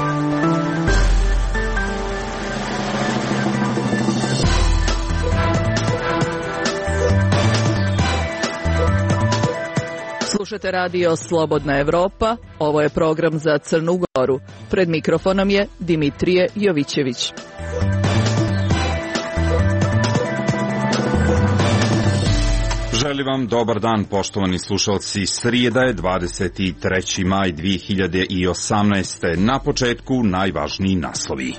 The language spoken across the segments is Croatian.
Slušate radio Slobodna Evropa, ovo je program za Crnu Goru. Pred mikrofonom je Dimitrije Jovićević. Želim vam dobar dan, poštovani slušalci. Srijeda je 23. maj 2018. Na početku najvažniji naslovi.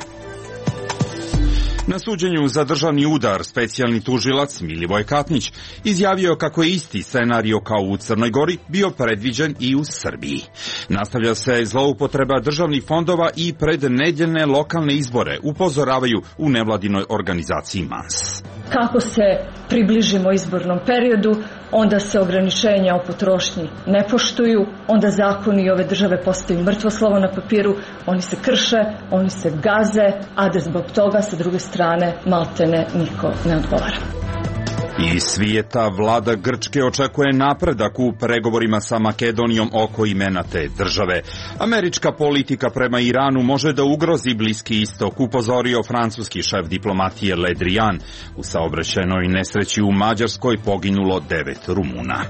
Na suđenju za državni udar specijalni tužilac Milivoj Katnić izjavio kako je isti scenario kao u Crnoj Gori bio predviđen i u Srbiji. Nastavlja se zloupotreba državnih fondova i pred nedjeljne lokalne izbore, upozoravaju u nevladinoj organizaciji MANS. Kako se približimo izbornom periodu, onda se ograničenja o potrošnji ne poštuju, onda zakoni ove države postaju mrtvo slovo na papiru, oni se krše, oni se gaze, a da zbog toga sa druge strane maltene niko ne odgovara. Iz svijeta vlada Grčke očekuje napredak u pregovorima sa Makedonijom oko imena te države. Američka politika prema Iranu može da ugrozi Bliski istok, upozorio francuski šef diplomatije Le Drian. U saobraćajnoj nesreći u Mađarskoj poginulo 9 Rumuna.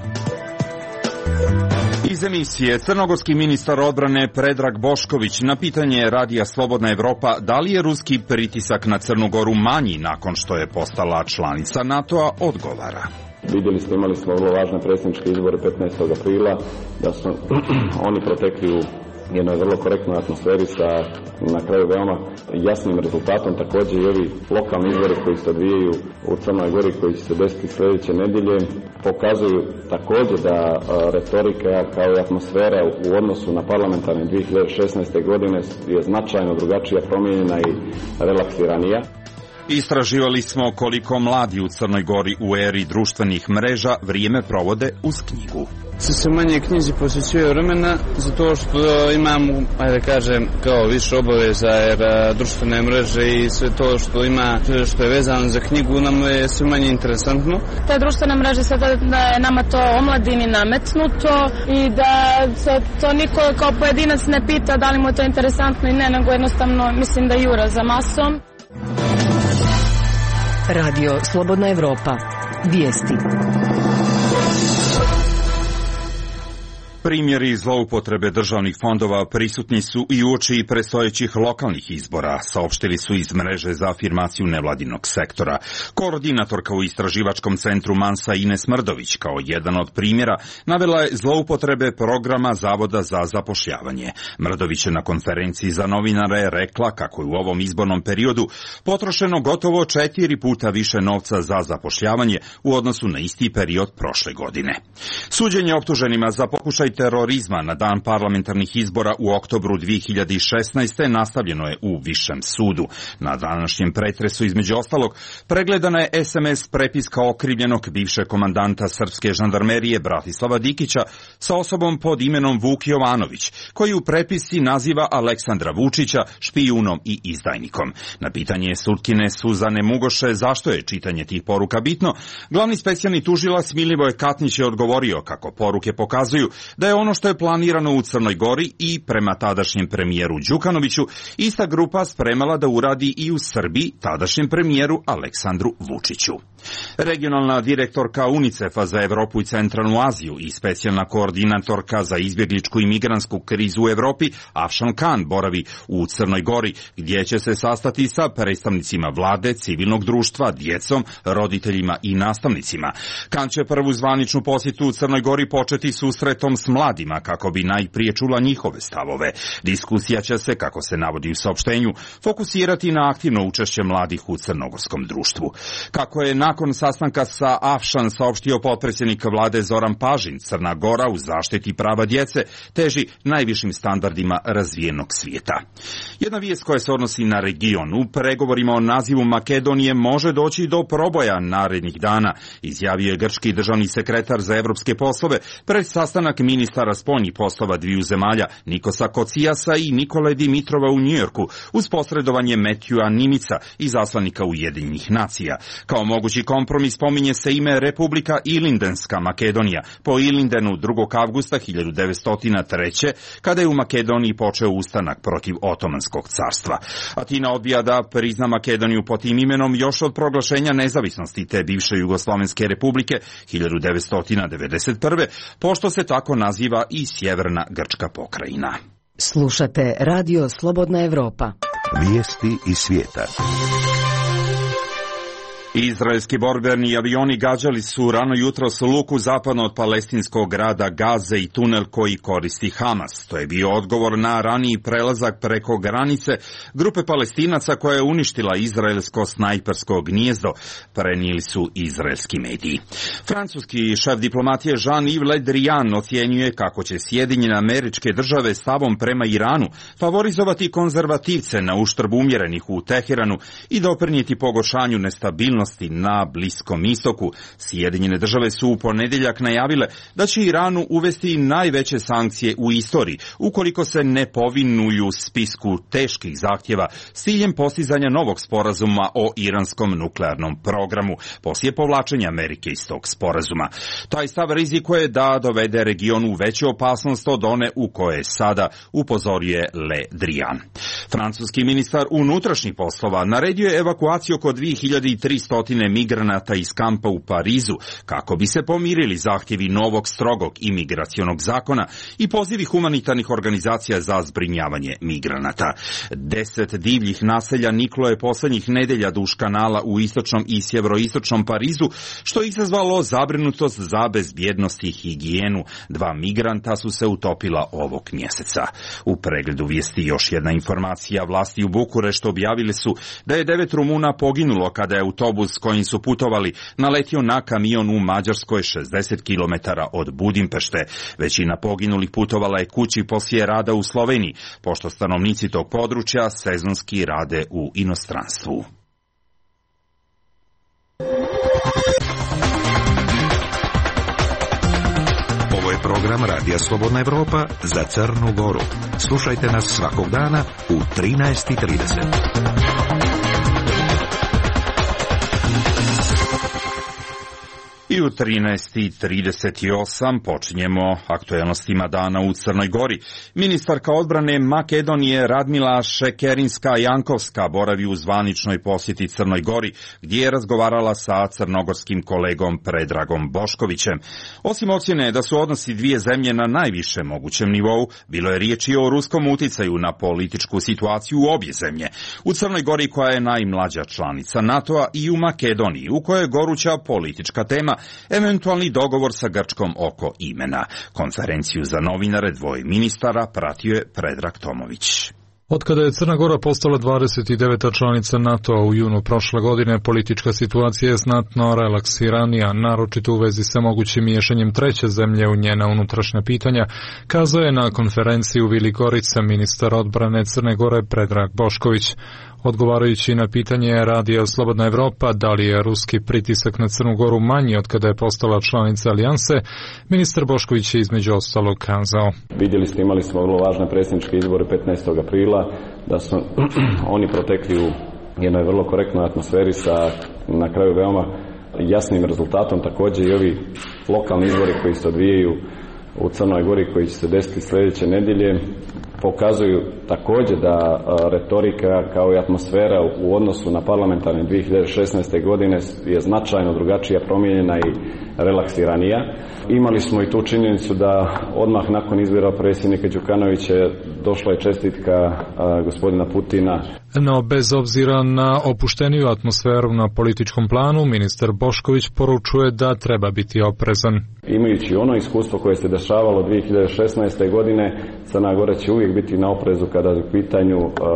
Iz emisije crnogorski ministar odbrane Predrag Bošković na pitanje radija Slobodna Evropa da li je ruski pritisak na Crnu Goru manji nakon što je postala članica NATO-a odgovara. Vidjeli ste, imali smo vrlo važne predsjedničke izbore 15. aprila, da su oni protekli u jednoj vrlo korektnoj atmosferi sa na kraju veoma jasnim rezultatom. Također i ovi lokalni izbori koji se odvijaju u Crnoj Gori, koji će se desiti sljedeće nedelje, pokazuju također da retorika kao i atmosfera u odnosu na parlamentarne 2016. godine je značajno drugačija, promijenjena i relaksiranija. Istraživali smo koliko mladi u Crnoj Gori u eri društvenih mreža vrijeme provode uz knjigu. Se manje knjizi posjećuje vremena zato što imam, ajde kažem, kao više obaveza, jer društvene mreže i sve to što ima, što je vezano za knjigu, nam je sve manje interesantno. Te društvene mreže sada da je nama to omladini nametnuto i da se to niko kao pojedinac ne pita da li mu je to interesantno i ne, nego jednostavno mislim da jura za masom. Radio Slobodna Evropa. Vijesti. Primjeri zloupotrebe državnih fondova prisutni su i uoči predstojećih lokalnih izbora, saopštili su iz mreže za afirmaciju nevladinog sektora. Koordinatorka u istraživačkom centru MANS-a Ines Mrdović kao jedan od primjera navela je zloupotrebe programa Zavoda za zapošljavanje. Mrdović je na konferenciji za novinare rekla kako je u ovom izbornom periodu potrošeno gotovo 4 puta više novca za zapošljavanje u odnosu na isti period prošle godine. Suđenje optuženima za pokušaj terorizma na dan parlamentarnih izbora u oktobru 2016. nastavljeno je u Višem sudu. Na današnjem pretresu, između ostalog, pregledana je SMS prepiska okrivljenog bivšeg komandanta srpske žandarmerije Bratislava Dikića sa osobom pod imenom Vuk Jovanović, koji u prepisci naziva Aleksandra Vučića špijunom i izdajnikom. Na pitanje sudkine Suzane Mugoše zašto je čitanje tih poruka bitno, glavni specijalni tužilac Milivoj Katnić je odgovorio kako poruke pokazuju da je ono što je planirano u Crnoj Gori i prema tadašnjem premijeru Đukanoviću ista grupa spremala da uradi i u Srbiji tadašnjem premijeru Aleksandru Vučiću. Regionalna direktorka UNICEF-a za Evropu i Centralnu Aziju i specijalna koordinatorka za izbjegličku i migrantsku krizu u Evropi Afšan Khan boravi u Crnoj Gori, gdje će se sastati sa predstavnicima vlade, civilnog društva, djecom, roditeljima i nastavnicima. Khan će prvu zvaničnu posjetu u Crnoj Gori početi susretom s mladima kako bi najprije čula njihove stavove. Diskusija će se, kako se navodi u saopštenju, fokusirati na aktivno učešće mladih u crnogorskom društvu. Kako je nakon sastanka sa Afšan saopštio potpredsjednik vlade Zoran Pažin, Crna Gora u zaštiti prava djece teži najvišim standardima razvijenog svijeta. Jedna vijest koja se odnosi na region. U pregovorima o nazivu Makedonije može doći do proboja narednih dana, izjavio je grčki državni sekretar za evropske poslove pred sastanak ministra ministara spoljnih poslova dviju zemalja, Nikosa Kocijasa i Nikole Dimitrova u Njujorku, uz posredovanje Matthewa Nimica, izaslanika Ujedinjenih nacija. Kao mogući kompromis spominje se ime Republika Ilindenska Makedonija, po Ilindenu 2. avgusta 1903. kada je u Makedoniji počeo ustanak protiv Otomanskog carstva. Atina odbija da prizna Makedoniju pod tim imenom još od proglašenja nezavisnosti te bivše Jugoslovenske republike 1991. pošto se tako naziva i Sjeverna Grčka pokrajina. Slušate Radio Slobodna Evropa. Vijesti iz svijeta. Izraelski borbeni avioni gađali su rano jutros luku zapadno od palestinskog grada Gaze i tunel koji koristi Hamas. To je bio odgovor na raniji prelazak preko granice grupe Palestinaca koja je uništila izraelsko snajpersko gnijezdo, prenijeli su izraelski mediji. Francuski šef diplomatije Jean-Yves Le Drian ocjenjuje kako će Sjedinjene Američke Države stavom prema Iranu favorizovati konzervativce na uštrb umjerenih u Teheranu i doprinijeti pogoršanju nestabilnosti na Bliskom istoku. Sjedinjene Države su u ponedjeljak najavile da će Iranu uvesti najveće sankcije u istoriji, ukoliko se ne povinuju spisku teških zahtjeva s ciljem postizanja novog sporazuma o iranskom nuklearnom programu, poslije povlačenja Amerike iz tog sporazuma. Taj stav rizikuje da dovede region u veću opasnost od one u koje je sada, upozorio Le Drian. Francuski ministar unutrašnjih poslova naredio je evakuaciju oko 2300 migranata iz kampa u Parizu kako bi se pomirili zahtjevi novog strogog imigracionog zakona i pozivi humanitarnih organizacija za zbrinjavanje migranata. 10 divljih naselja niklo je posljednjih nedelja duž kanala u istočnom i sjeveroistočnom Parizu, što je izazvalo zabrinutost za bezbjednost i higijenu. 2 migranta su se utopila ovog mjeseca. U pregledu vijesti još jedna informacija. Vlasti u Bukureštu objavili su da je 9 Rumuna poginulo kada je autobus s kojim su putovali naletio na kamion u Mađarskoj 60 km od Budimpešte. Većina poginulih putovala je kući poslije rada u Sloveniji, pošto stanovnici tog područja sezonski rade u inostranstvu. Ovo je program Radija Slobodna Evropa za Crnu Goru. Slušajte nas svakog dana u 13:30. I u 13:38 počinjemo aktualnostima dana u Crnoj Gori. Ministarka odbrane Makedonije Radmila Šekerinska-Jankovska boravi u zvaničnoj posjeti Crnoj Gori, gdje je razgovarala sa crnogorskim kolegom Predragom Boškovićem. Osim ocjene da su odnosi dvije zemlje na najvišem mogućem nivou, bilo je riječi o ruskom uticaju na političku situaciju u obje zemlje. U Crnoj Gori, koja je najmlađa članica NATO-a, i u Makedoniji, u kojoj je goruća politička tema eventualni dogovor sa Grčkom oko imena. Konferenciju za novinare dvoje ministara pratio je Predrag Tomović. Otkada je Crna Gora postala 29. članica NATO-a u junu prošle godine, politička situacija je znatno relaksiranija, naročito u vezi sa mogućim miješanjem treće zemlje u njena unutrašnja pitanja, kazao je na konferenciji u Vili Gorica ministar odbrane Crne Gore Predrag Bošković. Odgovarajući na pitanje Radio Slobodna Evropa da li je ruski pritisak na Crnu Goru manji od kada je postala članica alijanse, ministar Bošković je između ostalog kazao. Vidjeli ste, imali smo vrlo važne predsjedničke izbore 15. aprila, da su oni protekli u jednoj vrlo korektnoj atmosferi sa na kraju veoma jasnim rezultatom. Također i ovi lokalni izbori koji se odvijaju u Crnoj Gori, koji će se desiti sljedeće nedjelje, pokazuju također da retorika kao i atmosfera u odnosu na parlamentarne 2016. godine je značajno drugačija, promijenjena i relaksiranija. Imali smo i tu činjenicu da odmah nakon izbora predsjednika Đukanovića došla je čestitka gospodina Putina. No, bez obzira na opušteniju atmosferu na političkom planu, ministar Bošković poručuje da treba biti oprezan. Imajući ono iskustvo koje se dešavalo 2016. godine, Crna Gora će uvijek biti na oprezu kada je u pitanju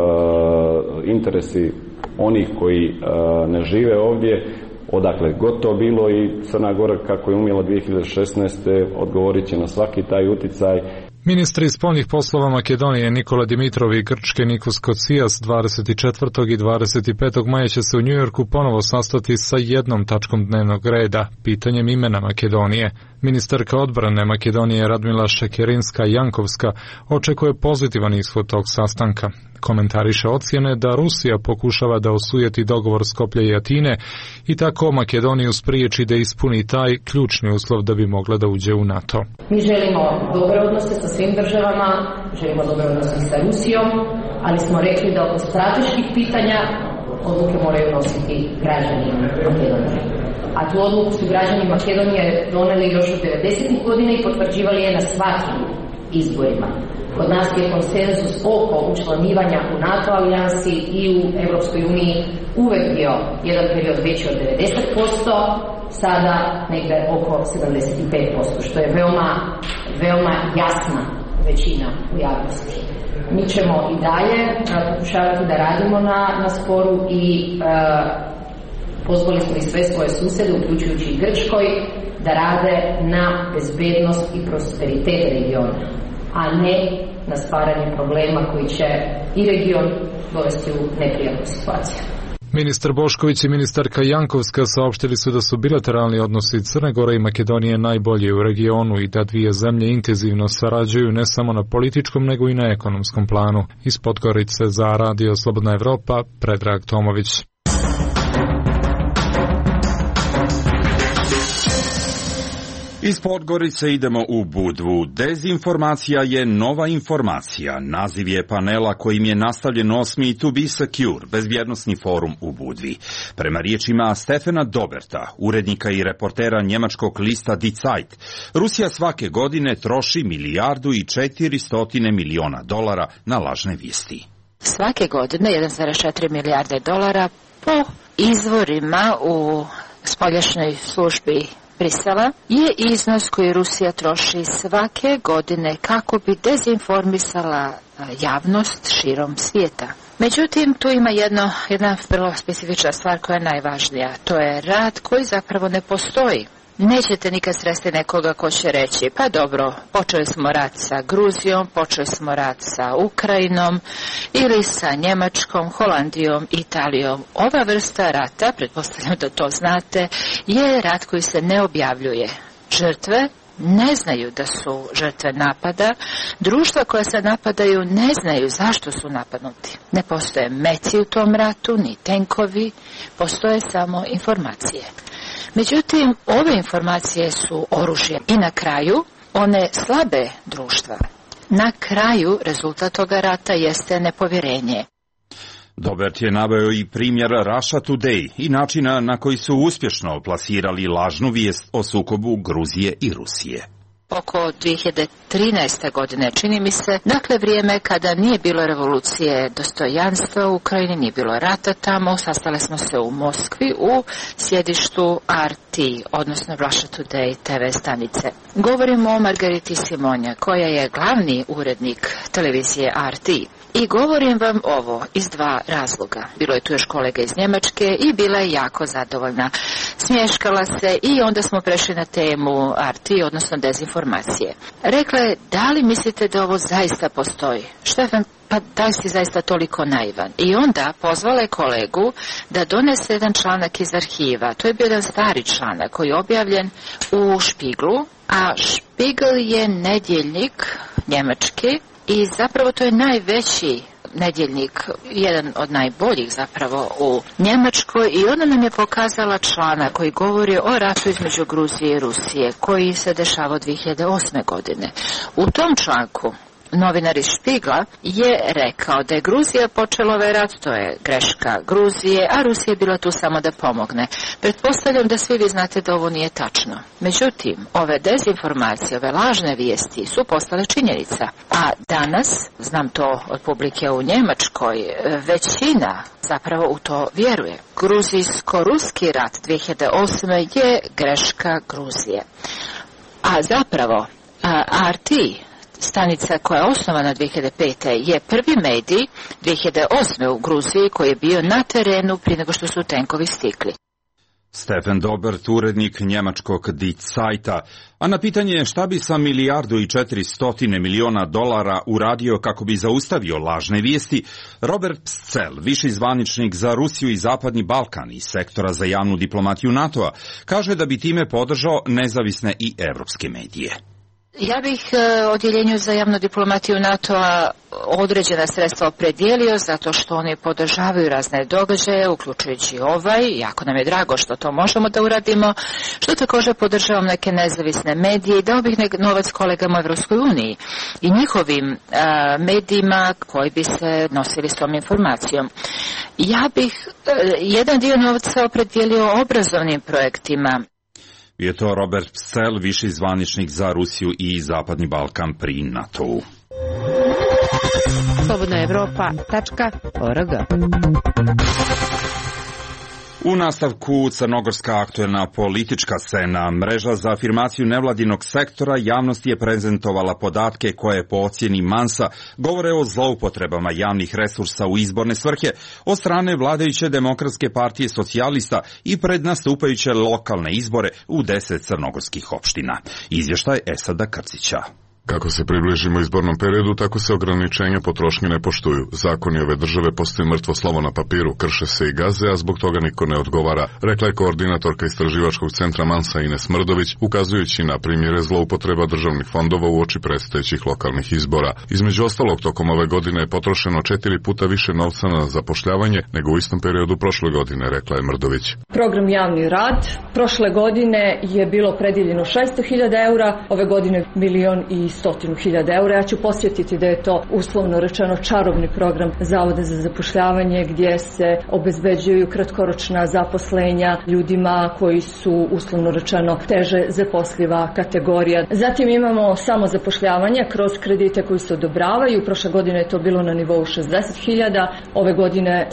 interesi onih koji ne žive ovdje, odakle god to bilo, i Crna Gora, kako je umjela 2016. odgovorit će na svaki taj uticaj. Ministri spoljnih poslova Makedonije Nikola Dimitrov i Grčke Nikos Kocijas 24. i 25. maja će se u Njujorku ponovo sastati sa jednom tačkom dnevnog reda, pitanjem imena Makedonije. Ministarka odbrane Makedonije Radmila Šekerinska-Jankovska očekuje pozitivan ishod tog sastanka. Komentariše ocjene da Rusija pokušava da osujeti dogovor Skoplja i Atine i tako Makedoniju spriječi da ispuni taj ključni uslov da bi mogla da uđe u NATO. Mi želimo dobre odnose sa svim državama, želimo dobre odnose sa Rusijom, ali smo rekli da oko strateških pitanja odluke moraju nositi građani Makedonije. A tu odluku su građani Makedonije doneli još od 90. godina i potvrđivali je na svakim izborima. Kod nas je konsenzus oko učlanivanja u NATO alijansi i u Europskoj uniji uvek bio jedan period veći od 90%, sada negde oko 75%, što je veoma jasna većina u javnosti. Mi ćemo i dalje pokušavati da radimo na sporu i pozvali smo i sve svoje susede, uključujući i Grčkoj, da rade na bezbednost i prosperitet regiona, a ne na stvaranje problema koji će i region dovesti u neprijatnu situaciju. Ministar Bošković i ministarka Jankovska saopštili su da su bilateralni odnosi Crne Gore i Makedonije najbolji u regionu i da dvije zemlje intenzivno sarađuju ne samo na političkom nego i na ekonomskom planu. Iz Podgorice za Radio Slobodna Evropa, Predrag Tomović. Iz Podgorice idemo u Budvu. Dezinformacija je nova informacija. Naziv je panela kojim je nastavljen 8. To be secure, bezbjednosni forum u Budvi. Prema riječima Stefana Doberta, urednika i reportera njemačkog lista Die Zeit, Rusija svake godine troši $1,4 milijarde na lažne vijesti. Svake godine 1,4 milijarde dolara po izvorima u spoljašnjoj službi Brisela je iznos koji Rusija troši svake godine kako bi dezinformisala javnost širom svijeta. Međutim, tu ima jedna vrlo specifična stvar koja je najvažnija. To je rat koji zapravo ne postoji. Nećete nikad sresti nekoga ko će reći, pa dobro, počeli smo rat sa Gruzijom, počeli smo rat sa Ukrajinom ili sa Njemačkom, Holandijom, Italijom. Ova vrsta rata, pretpostavljam da to znate, je rat koji se ne objavljuje. Žrtve ne znaju da su žrtve napada, društva koja se napadaju ne znaju zašto su napadnuti. Ne postoje meci u tom ratu, ni tenkovi, postoje samo informacije. Međutim, ove informacije su oružje i na kraju one slabe društva. Na kraju rezultat toga rata jeste nepovjerenje. Dobert je naveo i primjer Russia Today i načina na koji su uspješno plasirali lažnu vijest o sukobu Gruzije i Rusije. Oko 2013. godine, čini mi se, dakle vrijeme kada nije bilo revolucije dostojanstva u Ukrajini, nije bilo rata tamo, sastali smo se u Moskvi u sjedištu RT, odnosno Russia Today TV stanice. Govorimo o Margariti Simonja, koja je glavni urednik televizije RT. I govorim vam ovo iz dva razloga. Bilo je tu još kolega iz Njemačke i bila je jako zadovoljna. Smješkala se i onda smo prešli na temu RT, odnosno dezinformacije. Rekla je, da li mislite da ovo zaista postoji? Štefan, pa da li si zaista toliko naivan? I onda pozvala je kolegu da donese jedan članak iz arhiva. To je bio jedan stari članak koji je objavljen u Špiglu, a Špigl je nedjeljnik njemački. I zapravo to je najveći nedjeljnik, jedan od najboljih zapravo u Njemačkoj, i ona nam je pokazala članak koji govori o ratu između Gruzije i Rusije koji se dešavao 2008. godine. U tom članku novinar iz Špigla je rekao da je Gruzija počela ovaj rat, to je greška Gruzije, a Rusija je bila tu samo da pomogne. Pretpostavljam da svi vi znate da ovo nije tačno. Međutim, ove dezinformacije, ove lažne vijesti su postale činjenica. A danas, znam to od publike u Njemačkoj, većina zapravo u to vjeruje. Gruzijsko-ruski rat 2008. je greška Gruzije. A zapravo, RT, stanica koja je osnovana 2005. je prvi medij 2008. u Gruziji koji je bio na terenu prije nego što su tenkovi stigli. Stefan Dobert, urednik njemačkog Die Zeiта, a na pitanje šta bi sa $1.4 milijardi uradio kako bi zaustavio lažne vijesti, Robert Pscell, viši zvaničnik za Rusiju i Zapadni Balkan iz sektora za javnu diplomatiju NATO-a, kaže da bi time podržao nezavisne i evropske medije. Ja bih odjeljenju za javnu diplomatiju NATO-a određena sredstva opredijelio zato što oni podržavaju razne događaje, uključujući ovaj. Jako nam je drago što to možemo da uradimo, što također podržavam neke nezavisne medije i dao bih novac kolegama u Evropskoj uniji i njihovim medijima koji bi se nosili s tom informacijom. Ja bih jedan dio novca opredijelio obrazovnim projektima. Je to Robert Pscell, viši zvaničnik za Rusiju i Zapadni Balkan pri NATO-u. slobodnaevropa.org. U nastavku crnogorska aktuelna politička scena. Mreža za afirmaciju nevladinog sektora javnosti je prezentovala podatke koje po ocjeni Mansa govore o zloupotrebama javnih resursa u izborne svrhe od strane vladajuće Demokratske partije socijalista i pred nastupajuće lokalne izbore u 10 crnogorskih opština. Izvještaj Esada Krcića. Kako se približimo izbornom periodu, tako se ograničenja potrošnje ne poštuju. Zakoni ove države postaju mrtvo slovo na papiru, krše se i gaze, a zbog toga niko ne odgovara, rekla je koordinatorka istraživačkog centra Mansa Ines Mrdović, ukazujući na primjere zloupotreba državnih fondova uoči predstojećih lokalnih izbora. Između ostalog, tokom ove godine je potrošeno 4 puta više novca na zapošljavanje nego u istom periodu prošle godine, rekla je Mrdović. Program Javni rad prošle godine je bilo predijeljeno 600.000 eura, ove godine 1.100.000 eura. Ja ću posjetiti da je to uslovno rečeno čarobni program Zavoda za zapošljavanje gdje se obezbeđuju kratkoročna zaposlenja ljudima koji su uslovno rečeno teže zaposliva kategorija. Zatim imamo samo zapošljavanje kroz kredite koji se odobravaju. Prošle godine je to bilo na nivou 60.000, ove godine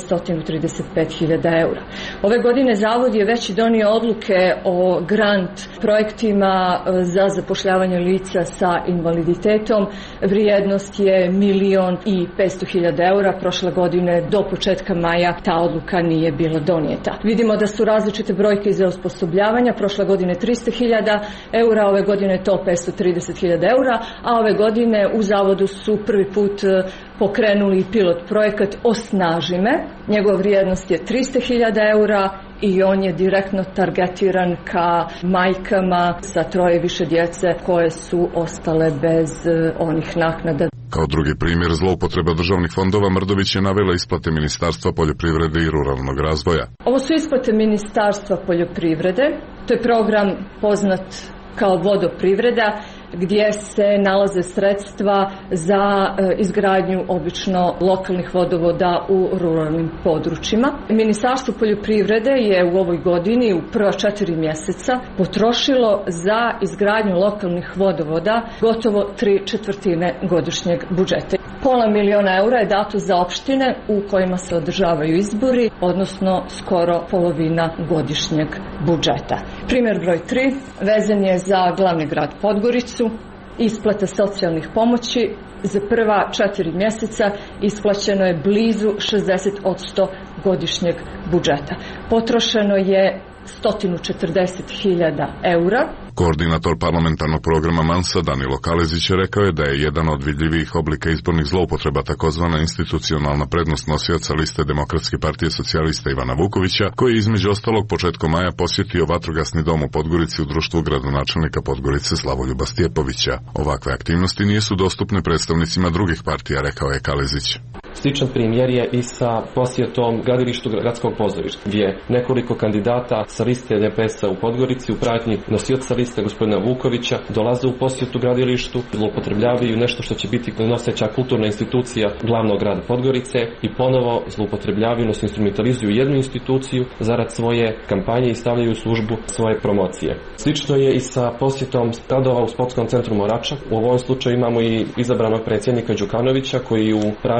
135.000 eura. Ove godine Zavod je već donio odluke o grant projektima za zapošljavanje lica sa invaliditetom. Vrijednost je 1.500.000 eura. Prošle godine do početka maja ta odluka nije bila donijeta. Vidimo da su različite brojke za osposobljavanja. Prošle godine 300.000 eura, ove godine je to 530.000 eura, a ove godine u Zavodu su prvi put pokrenuli pilot projekat Osnaži me. Njegova vrijednost je 300.000 eura i on je direktno targetiran ka majkama sa 3 više djece koje su ostale bez onih naknada. Kao drugi primjer zloupotreba državnih fondova, Mrdović je navela isplate Ministarstva poljoprivrede i ruralnog razvoja. Ovo su isplate Ministarstva poljoprivrede. To je program poznat kao vodoprivreda, gdje se nalaze sredstva za izgradnju obično lokalnih vodovoda u ruralnim područjima. Ministarstvo poljoprivrede je u ovoj godini u prva 4 mjeseca potrošilo za izgradnju lokalnih vodovoda gotovo 3/4 godišnjeg budžeta. $500.000 eura je dato za opštine u kojima se održavaju izbori, odnosno skoro polovina godišnjeg budžeta. Primjer broj 3 vezan je za glavni grad Podgoricu. Isplata socijalnih pomoći za prva 4 mjeseca isplaćeno je blizu 60% godišnjeg budžeta. Potrošeno je 140.000 eura. Koordinator parlamentarnog programa Mansa Danilo Kalezić je rekao je da je jedan od vidljivijih oblika izbornih zloupotreba takozvana institucionalna prednost nosioca liste Demokratske partije socijalista Ivana Vukovića, koji je između ostalog početkom maja posjetio vatrogasni dom u Podgorici u društvu gradonačelnika Podgorice Slavoljuba Stjepovića. Ovakve aktivnosti nisu dostupne predstavnicima drugih partija, rekao je Kalezić. Sličan primjer je i sa posjetom gradilištu gradskog pozorišta, gdje nekoliko kandidata sa liste DPS-a u Podgorici u pratnji nosioca liste gospodina Vukovića dolaze u posjetu gradilištu, zloupotrebljavaju nešto što će biti noseća kulturna institucija glavnog grada Podgorice i ponovo zloupotrebljavaju, odnosno instrumentalizuju jednu instituciju zarad svoje kampanje i stavljaju u službu svoje promocije. Slično je i sa posjetom radova u sportskom centru Morača. U ovom slučaju imamo i izabranog predsjednika Đukanovića koji u pratnji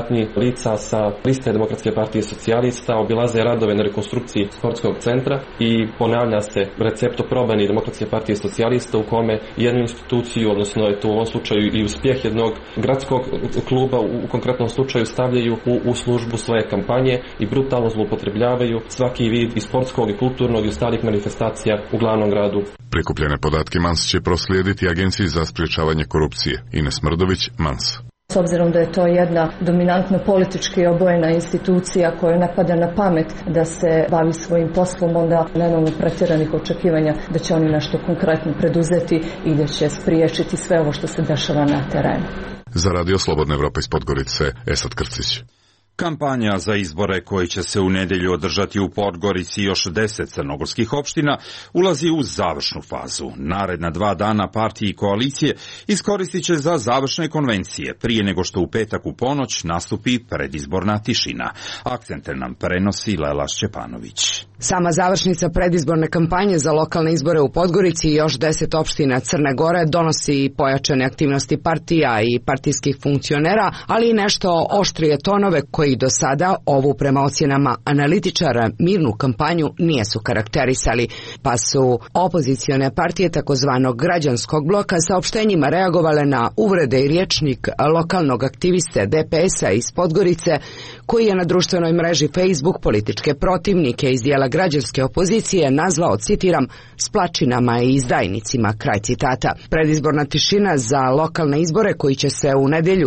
lica sa liste Demokratske partije socijalista obilaze radove na rekonstrukciji sportskog centra i ponavlja se recept oprobani Demokratske partije socijalista u kome jednu instituciju, odnosno je to u ovom slučaju i uspjeh jednog gradskog kluba u konkretnom slučaju stavljaju u službu svoje kampanje i brutalno zloupotrebljavaju svaki vid i sportskog i kulturnog i ostalih manifestacija u glavnom gradu. Prikupljene podatke Mans će proslijediti Agenciji za sprječavanje korupcije. Ines Mrdović, Mans. S obzirom da je to jedna dominantno politički obojena institucija koja ne pada na pamet da se bavi svojim poslom, onda nemamo pretjeranih očekivanja da će oni nešto konkretno preduzeti i da će spriječiti sve ovo što se dešava na terenu. Za Radio Slobodna Evropa iz Podgorice, Esad Krcić. Kampanja za izbore koji će se u nedjelju održati u Podgorici i još 10 crnogorskih opština ulazi u završnu fazu. Naredna 2 dana partije i koalicije iskoristit će za završne konvencije prije nego što u petak u ponoć nastupi predizborna tišina. Akcente nam prenosi Lela Šćepanović. Sama završnica predizborne kampanje za lokalne izbore u Podgorici i još 10 opština Crne Gore donosi pojačane aktivnosti partija i partijskih funkcionera, ali i nešto oštrije tonove koji do sada ovu prema ocjenama analitičara mirnu kampanju nijesu karakterisali, pa su opozicione partije takozvanog građanskog bloka saopštenjima reagovale na uvrede i rječnik lokalnog aktiviste DPS-a iz Podgorice, koji je na društvenoj mreži Facebook političke protivnike iz dijela građanske opozicije nazvao, citiram, splačinama i izdajnicima, kraj citata. Predizborna tišina za lokalne izbore koji će se u nedjelju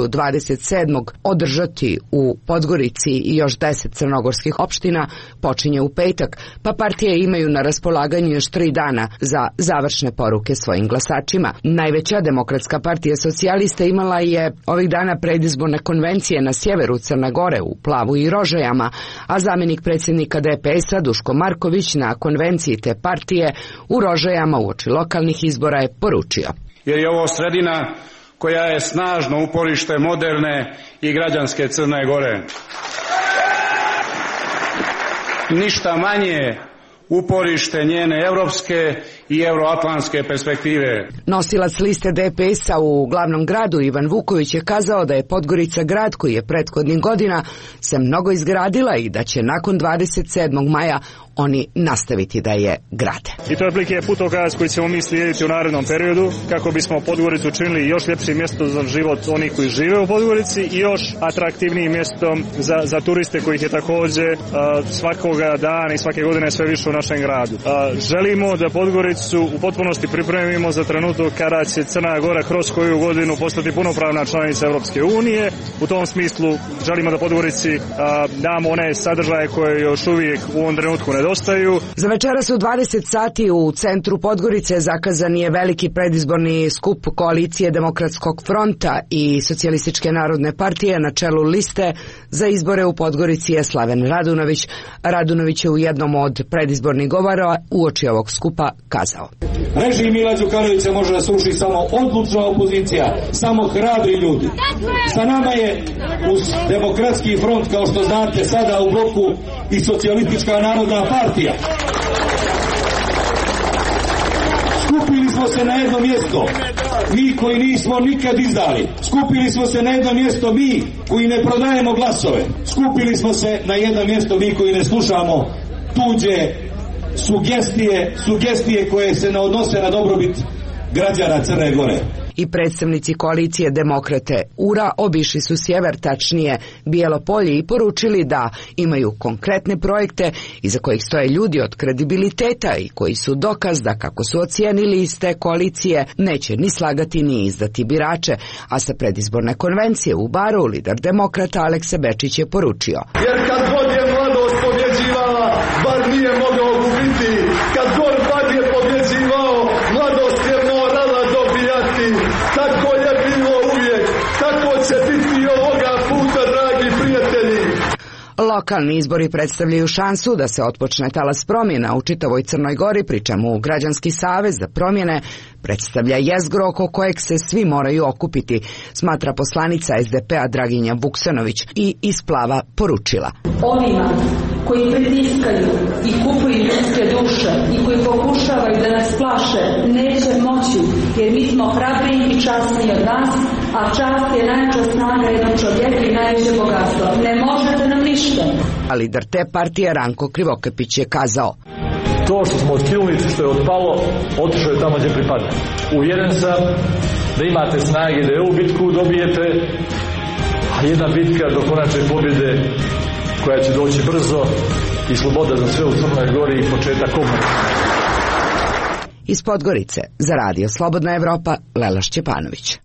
27. održati u Podgorici i još 10 crnogorskih opština počinje u petak, pa partije imaju na raspolaganju još 3 dana za završne poruke svojim glasačima. Najveća Demokratska partija socijalista imala je ovih dana predizborne konvencije na sjeveru Crne Gore u Plavu i Rožajama, a zamjenik predsjednika DPS-a Duško Marković na konvenciji te partije u Rožajama uoči lokalnih izbora je poručio. Jer je ovo sredina koja je snažno uporište moderne i građanske Crne Gore. Ništa manje uporište njene europske i euroatlantske perspektive. Nosilac liste DPS-a u glavnom gradu Ivan Vuković je kazao da je Podgorica grad koji je prethodnih godina se mnogo izgradila i da će nakon 27. maja oni nastaviti da je grade. I to je otprilike putokaz koji ćemo mi slijediti u narednom periodu kako bismo Podgoricu učinili još ljepšim mjestom za život onih koji žive u Podgorici i još atraktivnijim mjestom za turiste kojih je također svakoga dana i svake godine sve više u našem gradu. Želimo da Podgoricu u potpunosti pripremimo za trenutak kada će Crna Gora kroz koju godinu postati punopravna članica Europske unije. U tom smislu želimo da Podgorici damo one sadržaje koje još uvijek u ovom trenutku nedostaju. Za večeras u 20 sati u centru Podgorice zakazan je veliki predizborni skup koalicije Demokratskog fronta i Socijalističke narodne partije na čelu liste za izbore u Podgorici je Slaven Radunović. Radunović je u jednom od predizbornih govora uoči ovog skupa kazao: Režim Mila Đukanovića može da sruši samo odlučna opozicija, samo hrabri ljudi. Sa nama je uz Demokratski front, kao što znate, sada u bloku i Socijalistička narodna partija. Skupili smo se na jedno mjesto, mi koji nismo nikad izdali. Skupili smo se na jedno mjesto, mi koji ne prodajemo glasove. Skupili smo se na jedno mjesto, mi koji ne slušamo tuđe sugestije koje se ne odnose na dobrobit građana Crne Gore. I predstavnici koalicije Demokrate URA obišli su sjever, tačnije Bijelo Polje, i poručili da imaju konkretne projekte iza kojih stoje ljudi od kredibiliteta i koji su dokaz da, kako su ocijenili iz te koalicije, neće ni slagati ni izdati birače. A sa predizborne konvencije u Baru lider Demokrata Aleksa Bečić je poručio: Jer kad god je mladost pobjeđivala, bar nije mogao gubiti. Kad god Bar je pobjeđivao, mladost je morala dobijati. Tako je bilo uvijek, tako će biti i ovoga puta, dragi prijatelji. Lokalni izbori predstavljaju šansu da se otpočne talas promjena u čitavoj Crnoj Gori, pri čemu Građanski savez za promjene predstavlja jezgro oko kojeg se svi moraju okupiti, smatra poslanica SDP-a Draginja Vuksanović i iz Plava poručila: Onima koji pritiskaju i kupuju ljudske duše i koji pokušavaju da nas plaše, neće moći, jer mi smo hrabri i časni od nas, a čast je najjača snaga jednog čovjeka i najveće bogatstvo. Ne ništa. A lider te partije Ranko Krivokapić je kazao: to što smo otkinuli, što je otpalo, otišao je tamo gdje pripada. Uvjeren sam da imate snage da je ovu bitku dobijete, a jedna bitka do konačne pobjede koja će doći brzo i sloboda za sve u Crnoj Gori i početak obnove. Iz Podgorice za Radio Slobodna Evropa, Lela Šćepanović.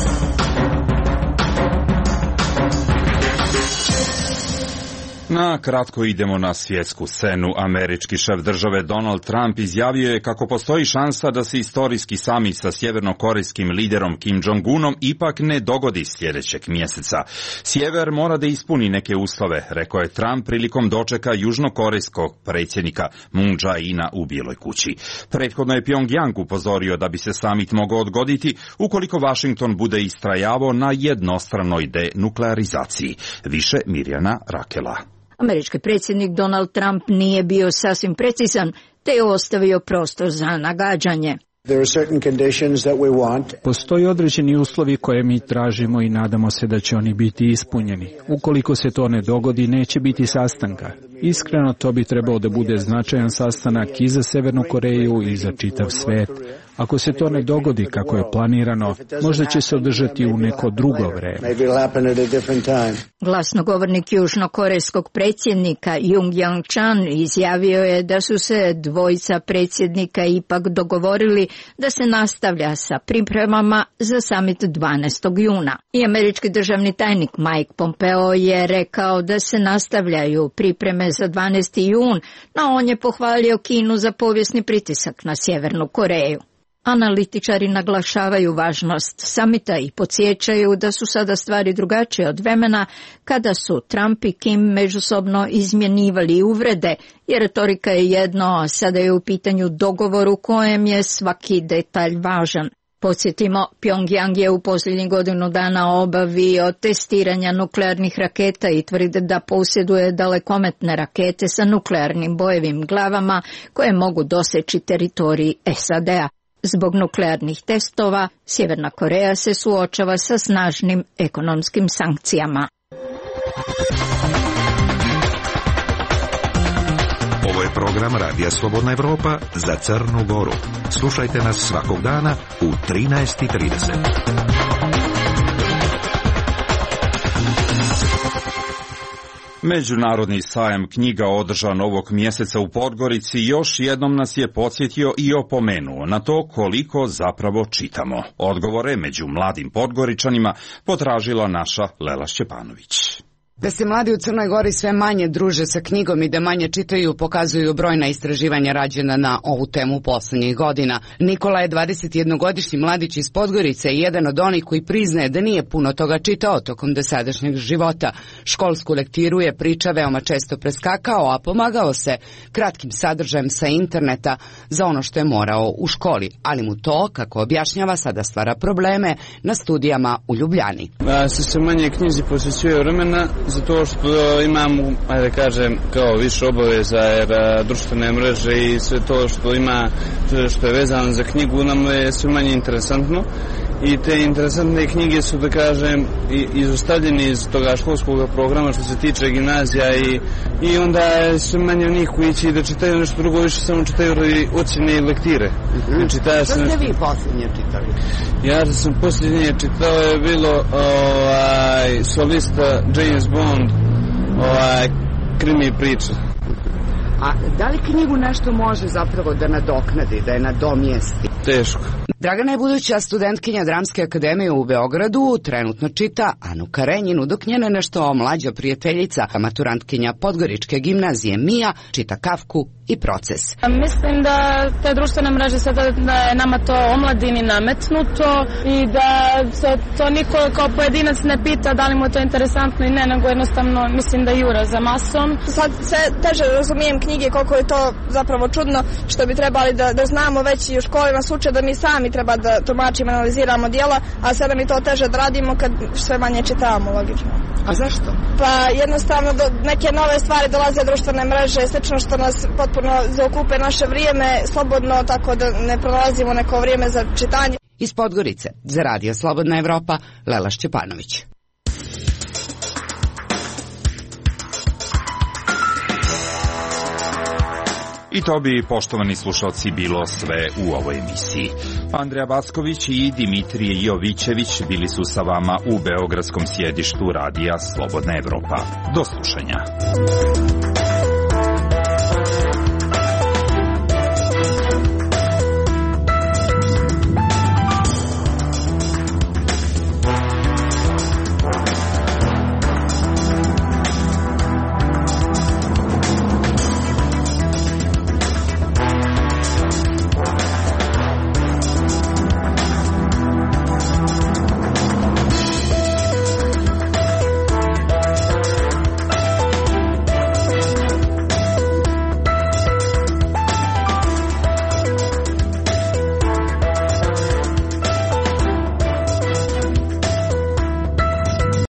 Na kratko idemo na svjetsku scenu. Američki šef države Donald Trump izjavio je kako postoji šansa da se istorijski samit sa sjevernokorejskim liderom Kim Jong-unom ipak ne dogodi sljedećeg mjeseca. Sjever mora da ispuni neke uslove, rekao je Trump prilikom dočeka južnokorejskog predsjednika Moon Jae-ina u Bijeloj kući. Prethodno je Pyongyang upozorio da bi se samit mogao odgoditi ukoliko Washington bude istrajavao na jednostranoj denuklearizaciji. Više Mirjana Rakela. Američki predsjednik Donald Trump nije bio sasvim precizan, te je ostavio prostor za nagađanje. Postoji određeni uslovi koje mi tražimo i nadamo se da će oni biti ispunjeni. Ukoliko se to ne dogodi, neće biti sastanka. Iskreno, to bi trebao da bude značajan sastanak i za Severnu Koreju i za čitav svet. Ako se to ne dogodi kako je planirano, možda će se održati u neko drugo vreme. Glasnogovornik južnokorejskog predsjednika Jung Yang-chan izjavio je da su se dvojica predsjednika ipak dogovorili da se nastavlja sa pripremama za samit 12. juna. I američki državni tajnik Mike Pompeo je rekao da se nastavljaju pripreme za 12. jun, no on je pohvalio Kinu za povijesni pritisak na Sjevernu Koreju. Analitičari naglašavaju važnost samita i podsjećaju da su sada stvari drugačije od vremena kada su Trump i Kim međusobno izmjenjivali uvrede, jer retorika je jedno, a sada je u pitanju dogovor u kojem je svaki detalj važan. Podsjetimo, Pyongyang je u posljednjih godinu dana obavio testiranja nuklearnih raketa i tvrdi da posjeduje dalekometne rakete sa nuklearnim bojevim glavama koje mogu doseći teritorij SAD-a. Zbog nuklearnih testova, Sjeverna Koreja se suočava sa snažnim ekonomskim sankcijama. Ovo je program Radija Slobodna Evropa za Crnu Goru. Slušajte nas svakog dana u 13:30. Međunarodni sajam knjiga održan ovog mjeseca u Podgorici još jednom nas je podsjetio i opomenuo na to koliko zapravo čitamo. Odgovore među mladim Podgoričanima potražila naša Lela Šćepanović. Da se mladi u Crnoj Gori sve manje druže sa knjigom i da manje čitaju pokazuju brojna istraživanja rađena na ovu temu poslednjih godina. Nikola je 21-godišnji mladić iz Podgorice i jedan od onih koji priznaje da nije puno toga čitao tokom dosadašnjeg života. Školsku lektiru je priča veoma često preskakao, a pomagao se kratkim sadržajem sa interneta za ono što je morao u školi, ali mu to, kako objašnjava, sada stvara probleme na studijama u Ljubljani. Se manje knjizi posvećuje vremena, zato što imam, ajde kažem, kao više obaveza, jer društvene mreže i sve to što ima, što je vezano za knjigu, nam je sve manje interesantno. I te interesantne knjige su, da kažem, izostavljene iz toga školskog programa što se tiče gimnazija i onda je sve manje onih koji će da čitaju nešto drugo, više samo čitaju ocjene i lektire. Što ste vi posljednje čitali? Ja sam posljednje čitao je bilo solista James Bond, krimi priča. A da li knjigu nešto može zapravo da nadoknadi, da je nadomjesti? Teško. Dragana je buduća studentkinja Dramske akademije u Beogradu, trenutno čita Anu Karenjinu, dok njena nešto mlađa prijateljica, maturantkinja Podgoričke gimnazije Mija, čita Kafku i Proces. Mislim da te društvene mreže sada da je nama to omladini nametnuto i da se to niko kao pojedinac ne pita da li mu je to interesantno i ne, nego jednostavno mislim da jura za masom. Sad sve teže razumijem knjige, koliko je to zapravo čudno, što bi trebali da znamo već i u školi nas uče da mi sami treba da tumačimo, analiziramo djela, a sada mi to teže da radimo kad sve manje čitamo, logično. A zašto? Pa jednostavno neke nove stvari dolaze društvene mreže, slično što nas potpuno zaokupe naše vrijeme, slobodno, tako da ne pronalazimo neko vrijeme za čitanje. Iz Podgorice, za Radio Slobodna Evropa, Lela Šćepanović. I to bi, poštovani slušalci, bilo sve u ovoj emisiji. Andreja Backović i Dimitrije Jovićević bili su sa vama u beogradskom sjedištu Radija Slobodna Evropa. Do slušanja.